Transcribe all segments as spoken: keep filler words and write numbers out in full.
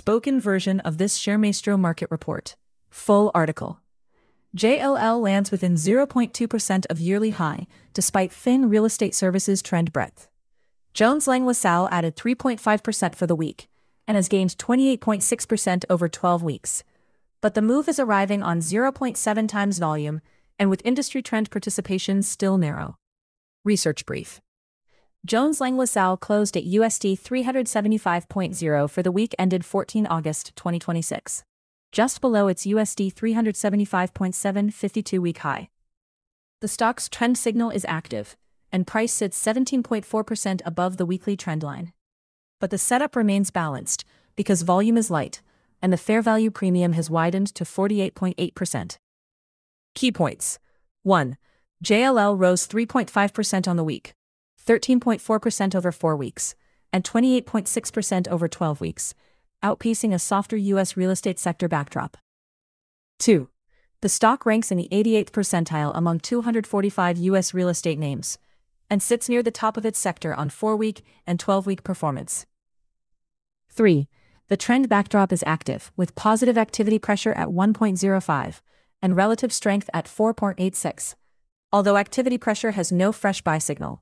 spoken version of this ShareMaestro market report. Full article. J L L lands within zero point two percent of yearly high, despite thin real estate services trend breadth. Jones Lang LaSalle added three point five percent for the week, and has gained twenty-eight point six percent over twelve weeks. But the move is arriving on zero point seven times volume, and with industry trend participation still narrow. Research brief. Jones Lang LaSalle closed at U S D three seventy-five point zero for the week ended the fourteenth of August twenty twenty-six, just below its U S D three seventy-five point seven fifty-two week high. The stock's trend signal is active, and price sits seventeen point four percent above the weekly trend line. But the setup remains balanced, because volume is light, and the fair value premium has widened to forty-eight point eight percent. Key points. one. J L L rose three point five percent on the week, thirteen point four percent over four weeks, and twenty-eight point six percent over twelve weeks, outpacing a softer U S real estate sector backdrop. two. The stock ranks in the eighty-eighth percentile among two hundred forty-five U S real estate names, and sits near the top of its sector on four-week and twelve-week performance. three. The trend backdrop is active, with positive activity pressure at one point zero five and relative strength at four point eight six, although activity pressure has no fresh buy signal.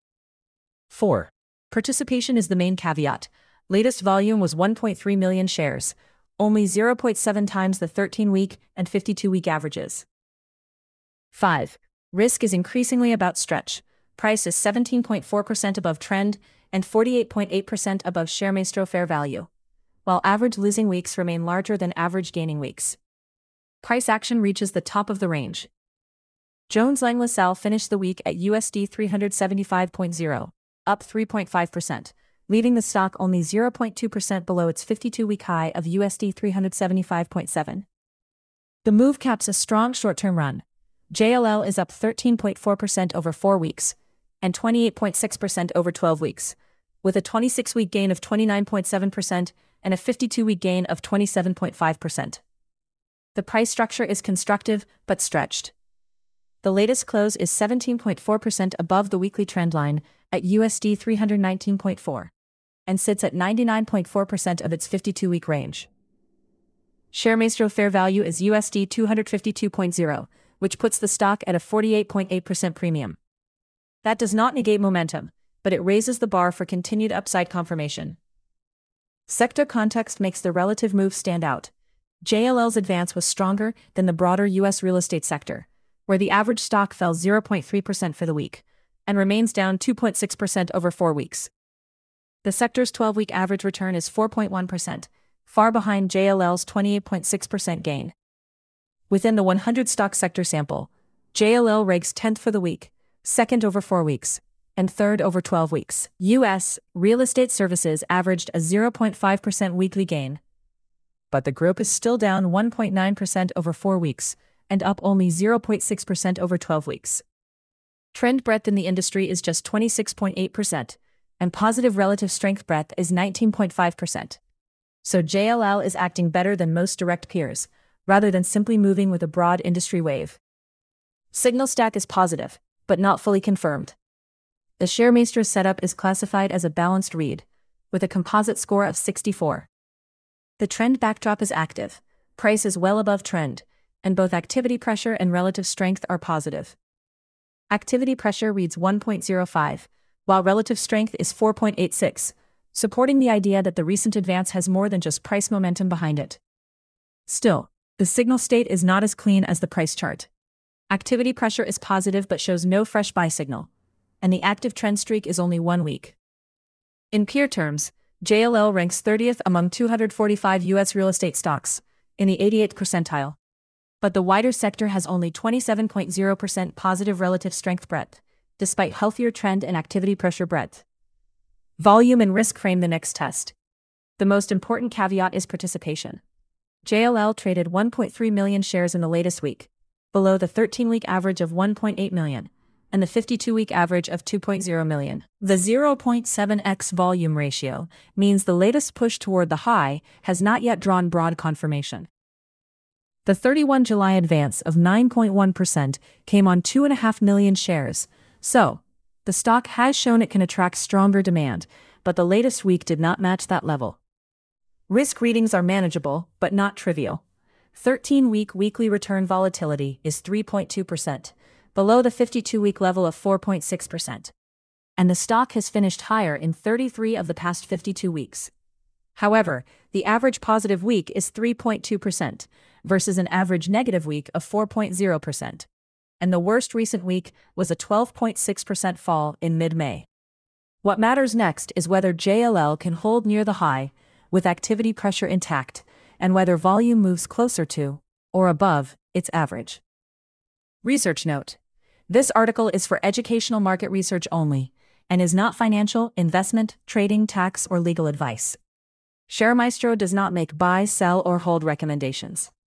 four. Participation is the main caveat. Latest volume was one point three million shares, only zero point seven times the thirteen-week and fifty-two-week averages. five. Risk is increasingly about stretch. Price is seventeen point four percent above trend and forty-eight point eight percent above ShareMaestro fair value, while average losing weeks remain larger than average gaining weeks. Price action reaches the top of the range. Jones Lang LaSalle finished the week at U S D three seventy-five point zero, up three point five percent, leaving the stock only zero point two percent below its fifty-two-week high of U S D three seventy-five point seven. The move caps a strong short-term run. J L L is up thirteen point four percent over four weeks, and twenty-eight point six percent over twelve weeks, with a twenty-six-week gain of twenty-nine point seven percent and a fifty-two-week gain of twenty-seven point five percent. The price structure is constructive but stretched. The latest close is seventeen point four percent above the weekly trend line at U S D three nineteen point four, and sits at ninety-nine point four percent of its fifty-two-week range. ShareMaestro fair value is U S D two fifty-two point zero, which puts the stock at a forty-eight point eight percent premium. That does not negate momentum, but it raises the bar for continued upside confirmation. Sector context makes the relative move stand out. J L L's advance was stronger than the broader U S real estate sector, where the average stock fell zero point three percent for the week, and remains down two point six percent over four weeks. The sector's twelve-week average return is four point one percent, far behind J L L's twenty-eight point six percent gain. Within the one hundred stock sector sample, J L L ranks tenth for the week, second over four weeks, and third over twelve weeks. U S real estate services averaged a zero point five percent weekly gain, but the group is still down one point nine percent over four weeks, and up only zero point six percent over twelve weeks. Trend breadth in the industry is just twenty-six point eight percent, and positive relative strength breadth is nineteen point five percent. So J L L is acting better than most direct peers, rather than simply moving with a broad industry wave. Signal stack is positive, but not fully confirmed. The ShareMaestro setup is classified as a balanced read, with a composite score of sixty-four. The trend backdrop is active, price is well above trend, and both activity pressure and relative strength are positive. Activity pressure reads one point zero five, while relative strength is four point eight six, supporting the idea that the recent advance has more than just price momentum behind it. Still, the signal state is not as clean as the price chart. Activity pressure is positive but shows no fresh buy signal, and the active trend streak is only one week. In peer terms, J L L ranks thirtieth among two hundred forty-five U S real estate stocks, in the eighty-eighth percentile. But the wider sector has only twenty-seven point zero percent positive relative strength breadth, despite healthier trend and activity pressure breadth. Volume and risk frame the next test. The most important caveat is participation. J L L traded one point three million shares in the latest week, below the thirteen-week average of one point eight million, and the fifty-two-week average of two point zero million. The zero point seven x volume ratio means the latest push toward the high has not yet drawn broad confirmation. The thirty-first of July advance of nine point one percent came on two point five million shares, so the stock has shown it can attract stronger demand, but the latest week did not match that level. Risk readings are manageable, but not trivial. thirteen-week weekly return volatility is three point two percent, below the fifty-two-week level of four point six percent. And the stock has finished higher in thirty-three of the past fifty-two weeks. However, the average positive week is three point two percent, versus an average negative week of four point zero percent. And the worst recent week was a twelve point six percent fall in mid-May. What matters next is whether J L L can hold near the high, with activity pressure intact, and whether volume moves closer to, or above, its average. Research note: this article is for educational market research only, and is not financial, investment, trading, tax, or legal advice. ShareMaestro does not make buy, sell, or hold recommendations.